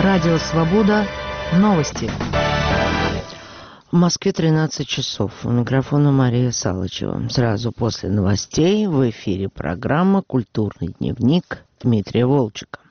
Радио «Свобода». Новости. В Москве 13 часов. У микрофона Мария Салычева. Сразу после новостей в эфире программа «Культурный дневник» Дмитрия Волчека.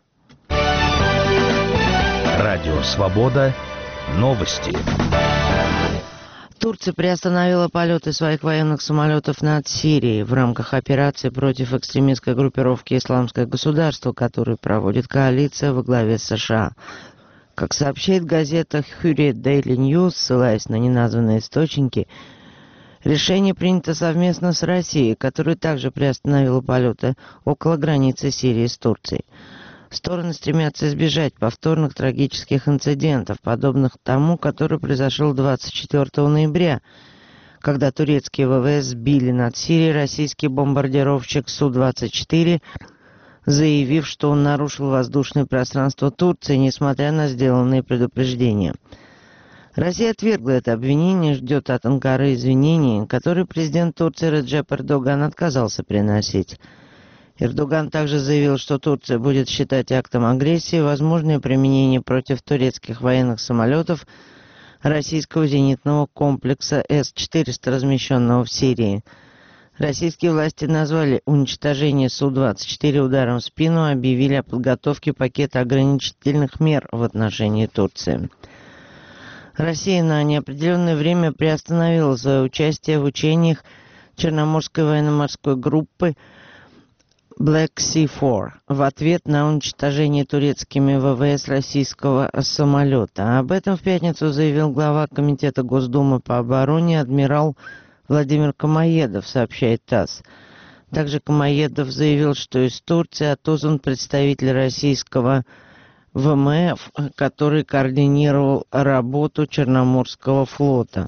Радио «Свобода». Новости. Турция приостановила полеты своих военных самолетов над Сирией в рамках операции против экстремистской группировки «Исламское государство», которую проводит коалиция во главе с США. Как сообщает газета Hurriyet Daily News, ссылаясь на неназванные источники, решение принято совместно с Россией, которая также приостановила полеты около границы Сирии с Турцией. Стороны стремятся избежать повторных трагических инцидентов, подобных тому, который произошел 24 ноября, когда турецкие ВВС сбили над Сирией российский бомбардировщик Су-24, заявив, что он нарушил воздушное пространство Турции, несмотря на сделанные предупреждения. Россия отвергла это обвинение и ждет от Анкары извинений, которые президент Турции Реджеп Эрдоган отказался приносить. Эрдоган также заявил, что Турция будет считать актом агрессии возможное применение против турецких военных самолетов российского зенитного комплекса С-400, размещенного в Сирии. Российские власти назвали уничтожение Су-24 ударом в спину и объявили о подготовке пакета ограничительных мер в отношении Турции. Россия на неопределенное время приостановила свое участие в учениях Черноморской военно-морской группы Black Sea 4 в ответ на уничтожение турецкими ВВС российского самолета. Об этом в пятницу заявил глава Комитета Госдумы по обороне адмирал Владимир Камоедов, сообщает ТАСС. Также Камоедов заявил, что из Турции отозван представитель российского ВМФ, который координировал работу Черноморского флота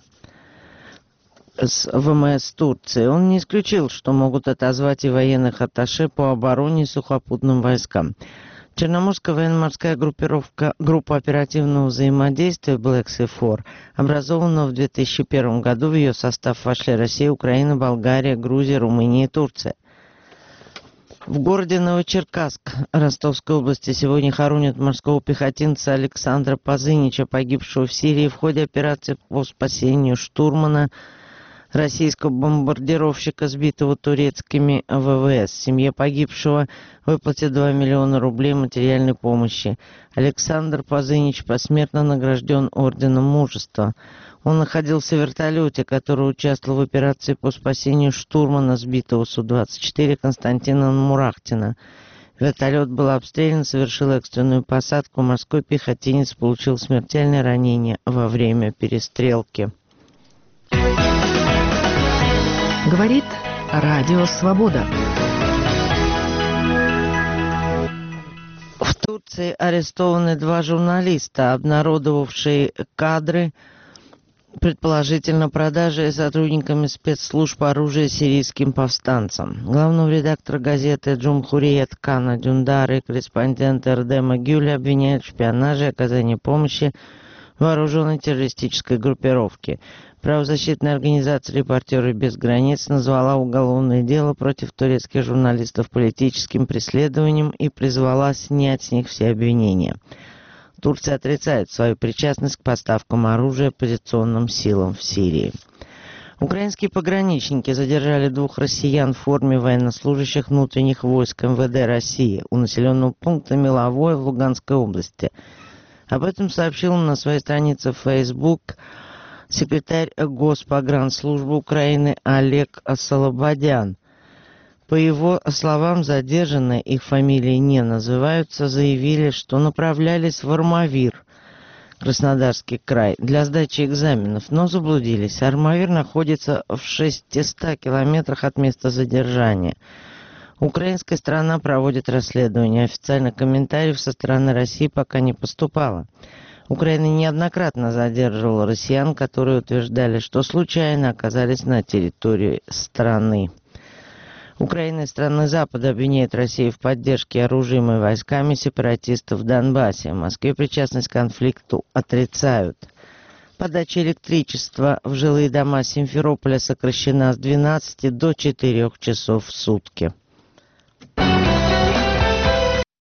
с ВМС Турции. Он не исключил, что могут отозвать и военных атташе по обороне и сухопутным войскам. Черноморская военно-морская группа оперативного взаимодействия Black Sea 4 образована в 2001 году. В ее состав вошли Россия, Украина, Болгария, Грузия, Румыния и Турция. В городе Новочеркасск Ростовской области сегодня хоронят морского пехотинца Александра Позынича, погибшего в Сирии в ходе операции по спасению штурмана российского бомбардировщика, сбитого турецкими ВВС. Семье погибшего выплатят 2 миллиона рублей материальной помощи. Александр Позынич посмертно награжден Орденом Мужества. Он находился в вертолете, который участвовал в операции по спасению штурмана, сбитого Су-24 Константина Мурахтина. Вертолет был обстрелян, совершил экстренную посадку. Морской пехотинец получил смертельное ранение во время перестрелки. Говорит Радио «Свобода». В Турции арестованы 2 журналиста, обнародовавшие кадры, предположительно продажи сотрудниками спецслужб оружия сирийским повстанцам. Главного редактора газеты «Джумхуриет» Кана Дюндара и корреспондента Эрдема Гюля обвиняют в шпионаже и оказании помощи вооруженной террористической группировке. Правозащитная организация «Репортеры без границ» назвала уголовное дело против турецких журналистов политическим преследованием и призвала снять с них все обвинения. Турция отрицает свою причастность к поставкам оружия оппозиционным силам в Сирии. Украинские пограничники задержали 2 россиян в форме военнослужащих внутренних войск МВД России у населенного пункта Меловое в Луганской области. Об этом сообщил на своей странице в Facebook секретарь Госпогранслужбы Украины Олег Солободян. По его словам, задержанные, их фамилии не называются, заявили, что направлялись в Армавир, Краснодарский край, для сдачи экзаменов, но заблудились. Армавир находится в 600 километрах от места задержания. Украинская сторона проводит расследование. Официальных комментариев со стороны России пока не поступало. Украина неоднократно задерживала россиян, которые утверждали, что случайно оказались на территории страны. Украина и страны Запада обвиняют Россию в поддержке оружием и войсками сепаратистов в Донбассе. В Москве причастность к конфликту отрицают. Подача электричества в жилые дома Симферополя сокращена с 12 до 4 часов в сутки.